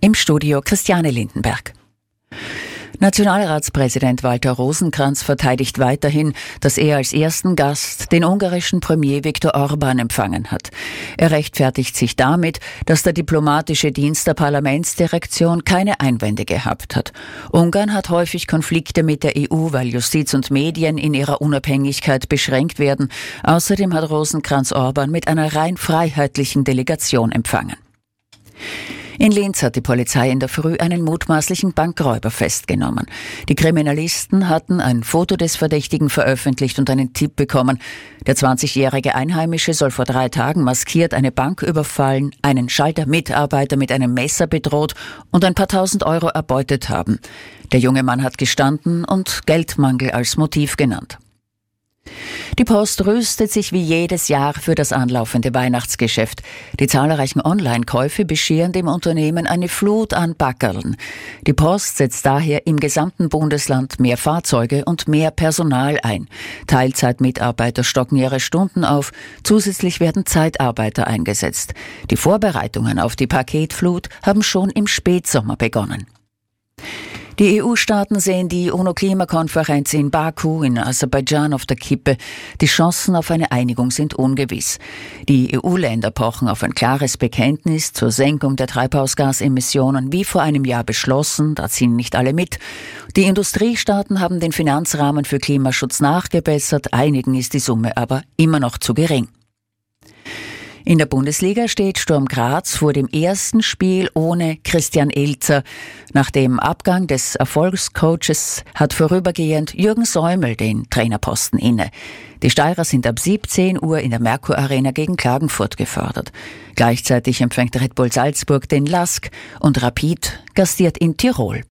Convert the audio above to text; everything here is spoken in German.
Im Studio Christiane Lindenberg. Nationalratspräsident Walter Rosenkranz verteidigt weiterhin, dass er als ersten Gast den ungarischen Premier Viktor Orbán empfangen hat. Er rechtfertigt sich damit, dass der diplomatische Dienst der Parlamentsdirektion keine Einwände gehabt hat. Ungarn hat häufig Konflikte mit der EU, weil Justiz und Medien in ihrer Unabhängigkeit beschränkt werden. Außerdem hat Rosenkranz Orbán mit einer rein freiheitlichen Delegation empfangen. In Linz hat die Polizei in der Früh einen mutmaßlichen Bankräuber festgenommen. Die Kriminalisten hatten ein Foto des Verdächtigen veröffentlicht und einen Tipp bekommen. Der 20-jährige Einheimische soll vor 3 Tagen maskiert eine Bank überfallen, einen Schaltermitarbeiter mit einem Messer bedroht und ein paar tausend Euro erbeutet haben. Der junge Mann hat gestanden und Geldmangel als Motiv genannt. Die Post rüstet sich wie jedes Jahr für das anlaufende Weihnachtsgeschäft. Die zahlreichen Online-Käufe bescheren dem Unternehmen eine Flut an Backerln. Die Post setzt daher im gesamten Bundesland mehr Fahrzeuge und mehr Personal ein. Teilzeitmitarbeiter stocken ihre Stunden auf, zusätzlich werden Zeitarbeiter eingesetzt. Die Vorbereitungen auf die Paketflut haben schon im Spätsommer begonnen. Die EU-Staaten sehen die UNO-Klimakonferenz in Baku in Aserbaidschan auf der Kippe. Die Chancen auf eine Einigung sind ungewiss. Die EU-Länder pochen auf ein klares Bekenntnis zur Senkung der Treibhausgasemissionen wie vor einem Jahr beschlossen. Da ziehen nicht alle mit. Die Industriestaaten haben den Finanzrahmen für Klimaschutz nachgebessert. Einigen ist die Summe aber immer noch zu gering. In der Bundesliga steht Sturm Graz vor dem ersten Spiel ohne Christian Elzer. Nach dem Abgang des Erfolgscoaches hat vorübergehend Jürgen Säumel den Trainerposten inne. Die Steirer sind ab 17 Uhr in der Merkur Arena gegen Klagenfurt gefordert. Gleichzeitig empfängt Red Bull Salzburg den LASK und Rapid gastiert in Tirol.